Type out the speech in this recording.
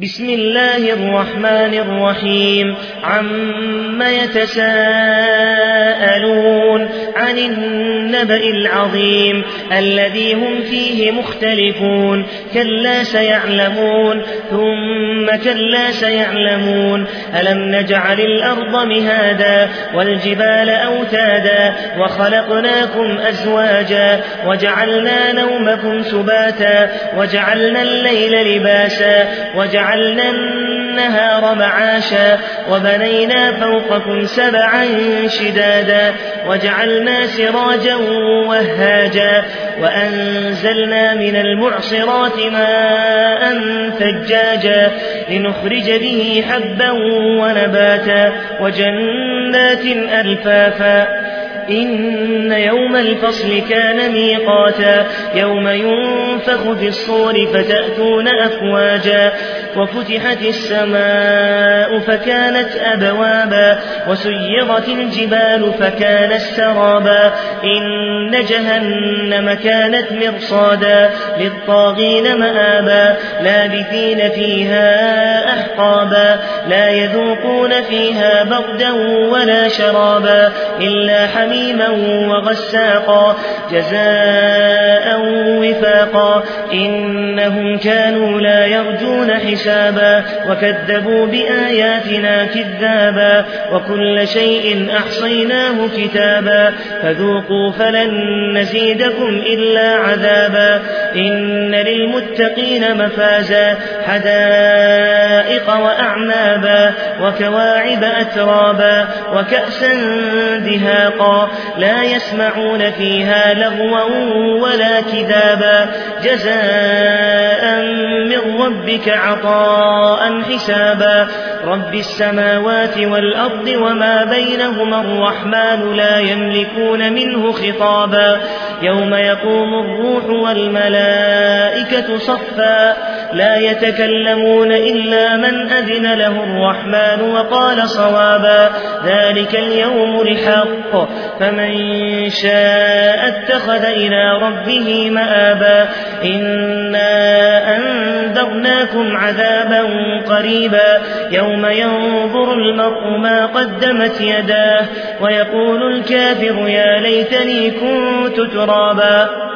بسم الله الرحمن الرحيم عم يتساءلون عن النبأ العظيم الذي هم فيه مختلفون كلا سيعلمون ثم كلا سيعلمون ألم نجعل الأرض مهادا والجبال أوتادا وخلقناكم أزواجا وجعلنا نومكم سباتا وجعلنا الليل لباسا وجعلنا النهار معاشا وبنينا فوقكم سبعا شدادا وجعلنا سراجا وهاجا وأنزلنا من المعصرات ماء ثجاجا لنخرج به حبا ونباتا وجنات ألفافا إن يوم الفصل كان ميقاتا يوم ينفخ في الصور فتأتون أفواجا وفتحت السماء فكانت أبوابا وسيرت الجبال فكانت سرابا إن جهنم كانت مرصادا للطاغين مآبا لابثين فيها أحقابا لا يذوقون فيها بردا ولا شرابا إلا حميما وغساقا جزاء وفاقا إنهم كانوا لا يرجون حسابا وكذبوا بآياتنا كذابا وكل شيء أحصيناه كتابا فذوقوا فلن نزيدكم إلا عذابا إن للمتقين مفازا حدائق وأعنابا وكواعب أترابا وكأسا دهاقا لا يسمعون فيها لغوا ولا كذابا جزاء من ربك عطاء حسابا رب السماوات والأرض وما بينهما الرحمن لا يملكون منه خطابا يوم يقوم الروح والملائكة صفا لا يتكلمون إلا من أذن له الرحمن وقال صوابا ذلك اليوم الحق فمن شاء اتخذ إلى ربه مآبا إنا أنذرناكم عذابا قريبا يوم ينظر المرء ما قدمت يداه ويقول الكافر يا ليتني كنت ترابا